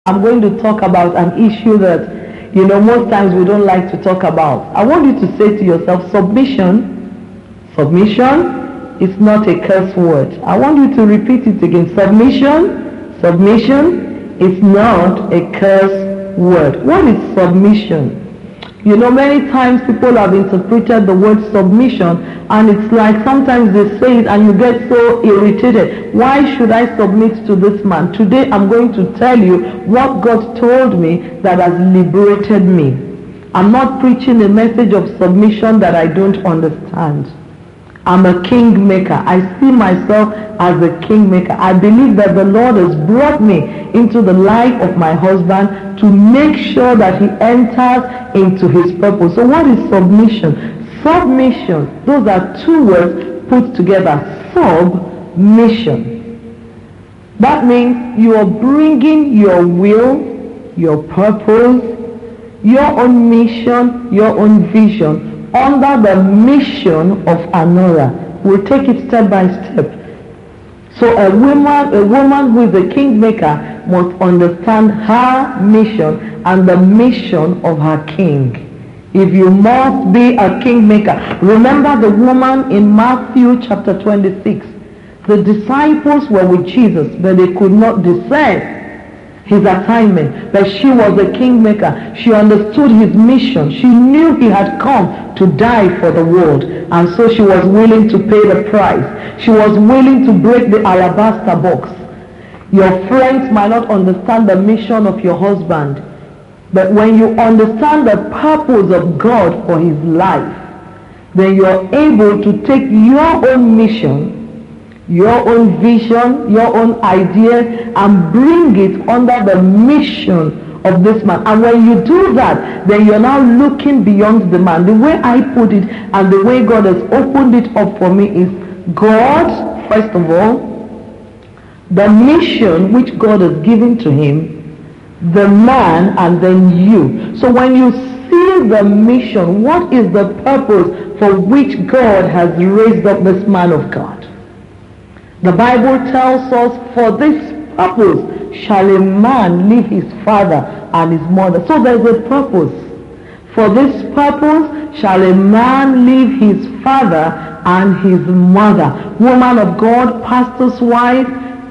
I'm going to talk about an issue that, most times we don't like to talk about. I want you to say to yourself, submission is not a curse word. I want you to repeat it again. Submission is not a curse word. What is submission? Many times people have interpreted the word submission, and it's like sometimes they say it and you get so irritated. Why should I submit to this man? Today I'm going to tell you what God told me that has liberated me. I'm not preaching a message of submission that I don't understand. I'm a kingmaker. I see myself as a kingmaker. I believe that the Lord has brought me into the life of my husband to make sure that he enters into his purpose. So what is submission? Submission, those are two words put together. Submission. That means you are bringing your will, your purpose, your own mission, your own vision under the mission of another. We'll take it step by step. So a woman who is a kingmaker must understand her mission and the mission of her king. If you must be a kingmaker, remember the woman in Matthew chapter 26. The disciples were with Jesus, but they could not discern his assignment, but she was a kingmaker. She understood his mission. She knew he had come to die for the world, and so she was willing to pay the price. She was willing to break the alabaster box. Your friends might not understand the mission of your husband, but when you understand the purpose of God for his life, then you're able to take your own mission, your own vision, your own idea, and bring it under the mission of this man. And when you do that, then you're now looking beyond the man. The way I put it and the way God has opened it up for me is God, first of all, the mission which God has given to him, the man, and then you. So when you see the mission, what is the purpose for which God has raised up this man of God? The Bible tells us, for this purpose shall a man leave his father and his mother. So there's a purpose. For this purpose shall a man leave his father and his mother. Woman of God, pastor's wife,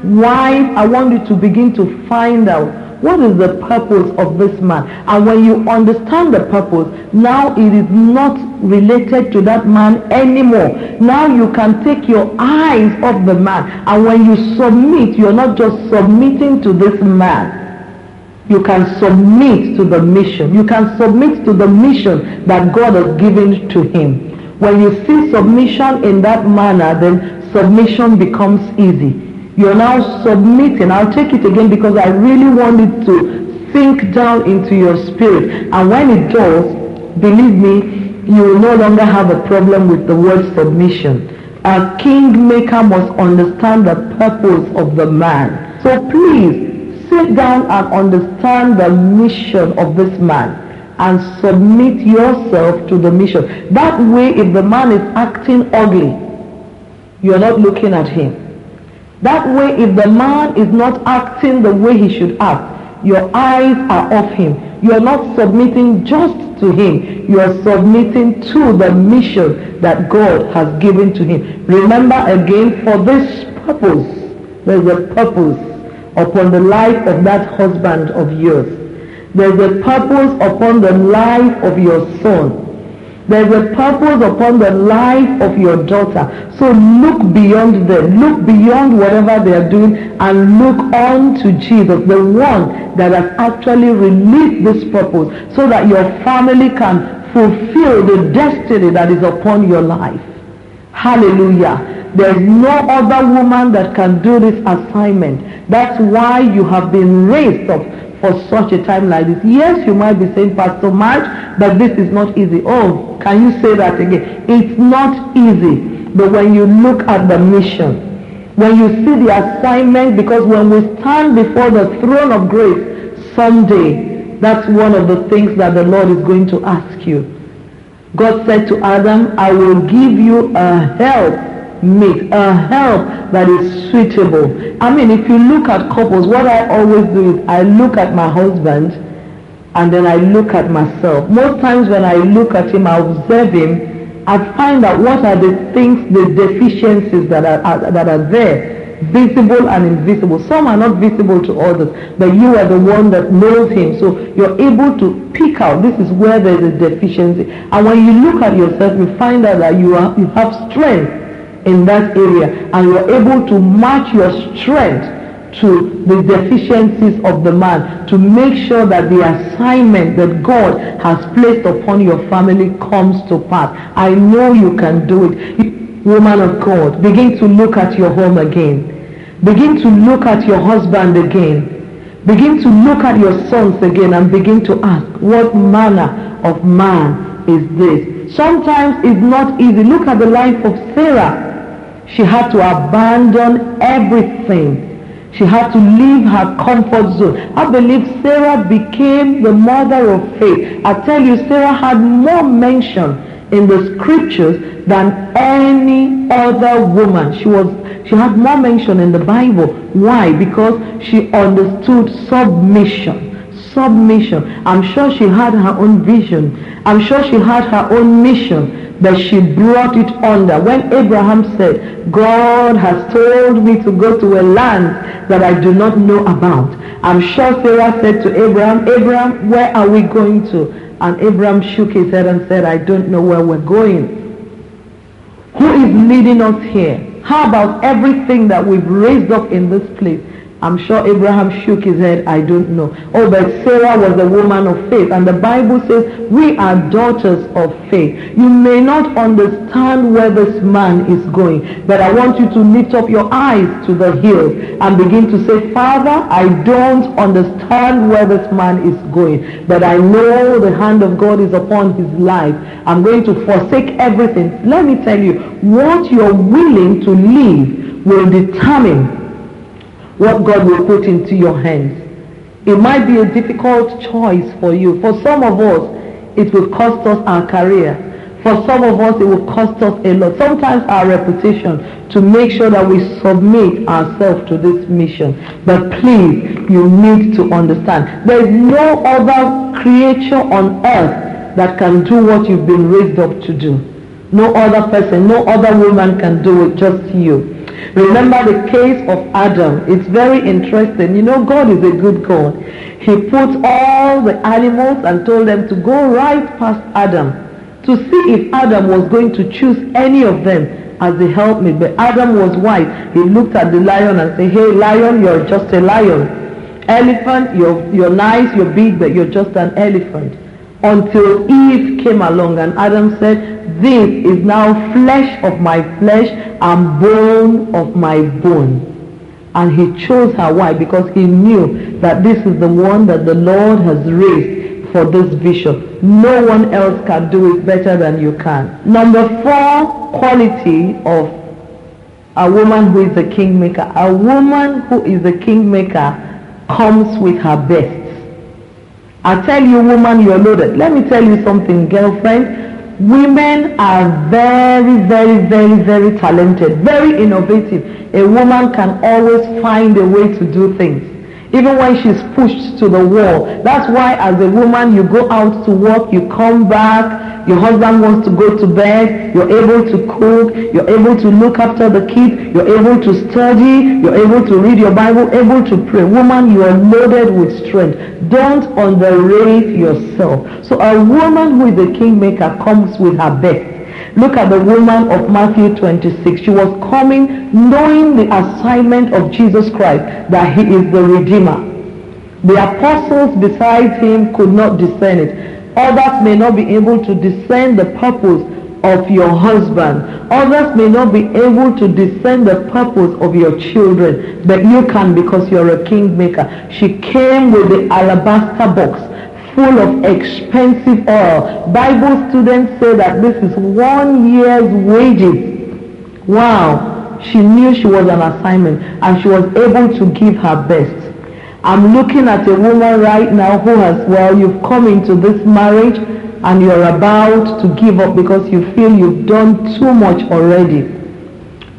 I want you to begin to find out what is the purpose of this man. And when you understand the purpose, now it is not related to that man anymore. Now you can take your eyes off the man. And when you submit, you're not just submitting to this man. You can submit to the mission. You can submit to the mission that God has given to him. When you see submission in that manner, then submission becomes easy. You're now submitting. I'll take it again because I really want it to sink down into your spirit. And when it does, believe me, you will no longer have a problem with the word submission. A kingmaker must understand the purpose of the man. So please, sit down and understand the mission of this man and submit yourself to the mission. That way, if the man is acting ugly, you're not looking at him. That way, if the man is not acting the way he should act, your eyes are off him. You are not submitting just to him. You are submitting to the mission that God has given to him. Remember again, for this purpose, there's a purpose upon the life of that husband of yours. There's a purpose upon the life of your son. There's a purpose upon the life of your daughter. So look beyond them. Look beyond whatever they are doing and look on to Jesus, the one that has actually released this purpose so that your family can fulfill the destiny that is upon your life. Hallelujah. There's no other woman that can do this assignment. That's why you have been raised up for such a time like this. Yes, you might be saying, Pastor Mark, but this is not easy. Oh, can you say that again? It's not easy. But when you look at the mission, when you see the assignment, because when we stand before the throne of grace someday, that's one of the things that the Lord is going to ask you. God said to Adam, I will give you a help mate, a help that is suitable. I mean, if you look at couples, what I always do is I look at my husband and then I look at myself. Most times when I look at him, I observe him, I find out what are the things, the deficiencies that are there, visible and invisible. Some are not visible to others, but you are the one that knows him. So you're able to pick out, this is where there is a deficiency. And when you look at yourself, you find out that you have strength in that area, and you're able to match your strength to the deficiencies of the man to make sure that the assignment that God has placed upon your family comes to pass. I know you can do it. Woman of God, begin to look at your home again. Begin to look at your husband again. Begin to look at your sons again and begin to ask, what manner of man is this? Sometimes it's not easy. Look at the life of Sarah. She had to abandon everything. She had to leave her comfort zone. I believe Sarah became the mother of faith. I tell you, Sarah had more mention in the scriptures than any other woman. She had more mention in the Bible. Why? Because she understood submission. Submission. I'm sure she had her own vision. I'm sure she had her own mission, but she brought it under. When Abraham said, God has told me to go to a land that I do not know about, I'm sure Sarah said to Abraham, Abraham, where are we going to? And Abraham shook his head and said, I don't know where we're going. Who is leading us here? How about everything that we've raised up in this place? I'm sure Abraham shook his head, I don't know. Oh, but Sarah was a woman of faith. And the Bible says we are daughters of faith. You may not understand where this man is going, but I want you to lift up your eyes to the hills and begin to say, Father, I don't understand where this man is going, but I know the hand of God is upon his life. I'm going to forsake everything. Let me tell you, what you're willing to leave will determine what God will put into your hands. It might be a difficult choice for you. For some of us, it will cost us our career. For some of us, it will cost us a lot. Sometimes our reputation, to make sure that we submit ourselves to this mission. But please, you need to understand, there is no other creature on earth that can do what you've been raised up to do. No other person, no other woman can do it, just you. Remember the case of Adam. It's very interesting. You know, God is a good God. He put all the animals and told them to go right past Adam to see if Adam was going to choose any of them as a helpmate. But Adam was wise. He looked at the lion and said, hey, lion, you're just a lion. Elephant, you're nice, you're big, but you're just an elephant. Until Eve came along and Adam said, this is now flesh of my flesh and bone of my bone. And he chose her. Why? Because he knew that this is the one that the Lord has raised for this vision. No one else can do it better than you can. Number 4 quality of a woman who is a kingmaker. A woman who is a kingmaker comes with her best. I tell you, woman, you're loaded. Let me tell you something, girlfriend. Women are very, very, very, very talented, very innovative. A woman can always find a way to do things, even when she's pushed to the wall. That's why as a woman, you go out to work, you come back, your husband wants to go to bed, you're able to cook, you're able to look after the kids, you're able to study, you're able to read your Bible, able to pray. Woman, you are loaded with strength. Don't underrate yourself. So a woman who is a kingmaker comes with her best. Look at the woman of Matthew 26. She was coming knowing the assignment of Jesus Christ, that he is the Redeemer. The apostles besides him could not discern it. Others may not be able to discern the purpose of your husband. Others may not be able to discern the purpose of your children, but you can, because you're a kingmaker. She came with the alabaster box full of expensive oil. Bible students say that this is 1 year's wages. Wow. She knew she was an assignment and she was able to give her best. I'm looking at a woman right now who has, well, you've come into this marriage and you're about to give up because you feel you've done too much already.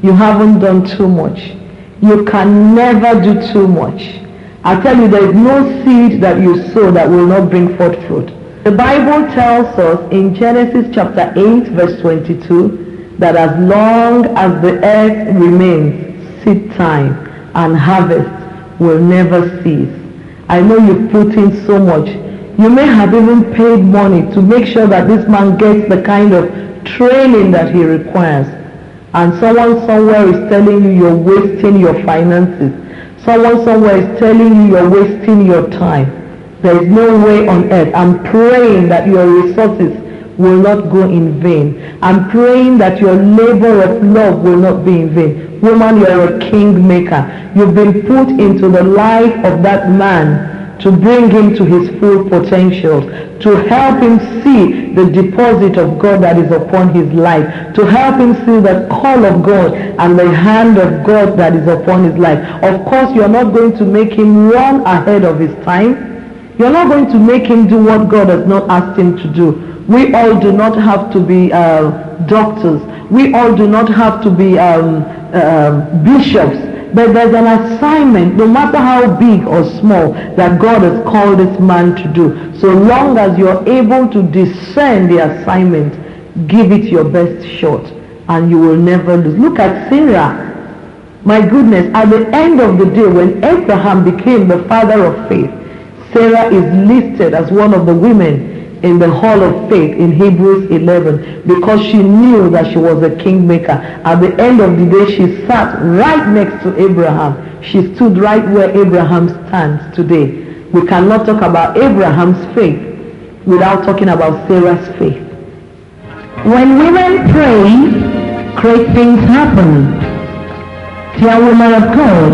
You haven't done too much. You can never do too much. I tell you, there is no seed that you sow that will not bring forth fruit. The Bible tells us in Genesis chapter 8 verse 22 that as long as the earth remains, seed time and harvest will never cease. I know you've put in so much. You may have even paid money to make sure that this man gets the kind of training that he requires. And someone somewhere is telling you you're wasting your finances. Someone somewhere is telling you you're wasting your time. There is no way on earth. I'm praying that your resources will not go in vain. I'm praying that your labor of love will not be in vain. Woman, you're a kingmaker. You've been put into the life of that man to bring him to his full potential, to help him see the deposit of God that is upon his life, to help him see the call of God and the hand of God that is upon his life. Of course, you're not going to make him run ahead of his time. You're not going to make him do what God has not asked him to do. We all do not have to be doctors. We all do not have to be bishops. But there's an assignment, no matter how big or small, that God has called this man to do. So long as you're able to discern the assignment, give it your best shot, and you will never lose. Look at Sarah. My goodness, at the end of the day, when Abraham became the father of faith, Sarah is listed as one of the women in the hall of faith in Hebrews 11 because she knew that she was a kingmaker. At the end of the day, she sat right next to Abraham. She stood right where Abraham stands today. We cannot talk about Abraham's faith without talking about Sarah's faith. When women pray, great things happen. Dear woman of God,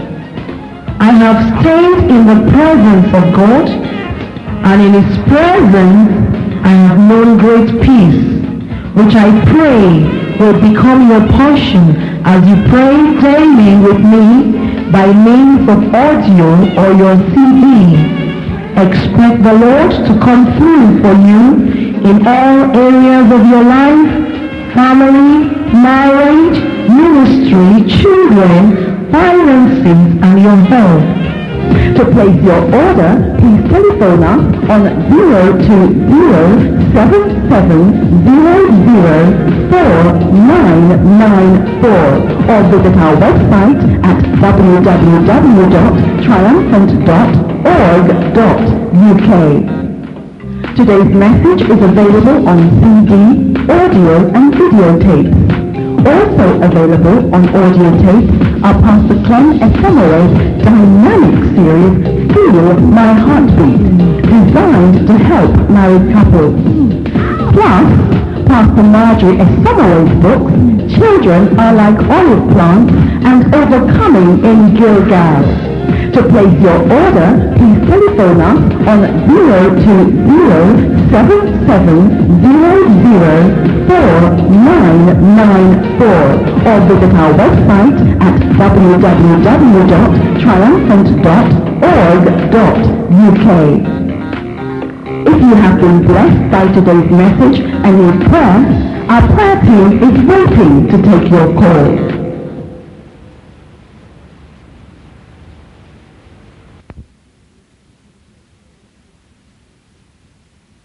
I have stayed in the presence of God, and in his presence I have known great peace, which I pray will become your portion as you pray daily with me by means of audio or your CD. Expect the Lord to come through for you in all areas of your life: family, marriage, ministry, children, finances, and your health. To place your order, please telephone us on 020-700-4994 or visit our website at www.triumphant.org.uk. Today's message is available on CD, audio and videotape. Also available on audio tape are Pastor Clem Ephemeral's dynamic series, Feel My Heartbeat, designed to help married couples. Plus, Pastor Marjorie Ephemeral's books, Children Are Like Olive Plants and Overcoming in Gilgal. To place your order, please telephone us on 020-700-4994 or visit our website at www.triumphant.org.uk. If you have been blessed by today's message and need prayer, our prayer team is waiting to take your call.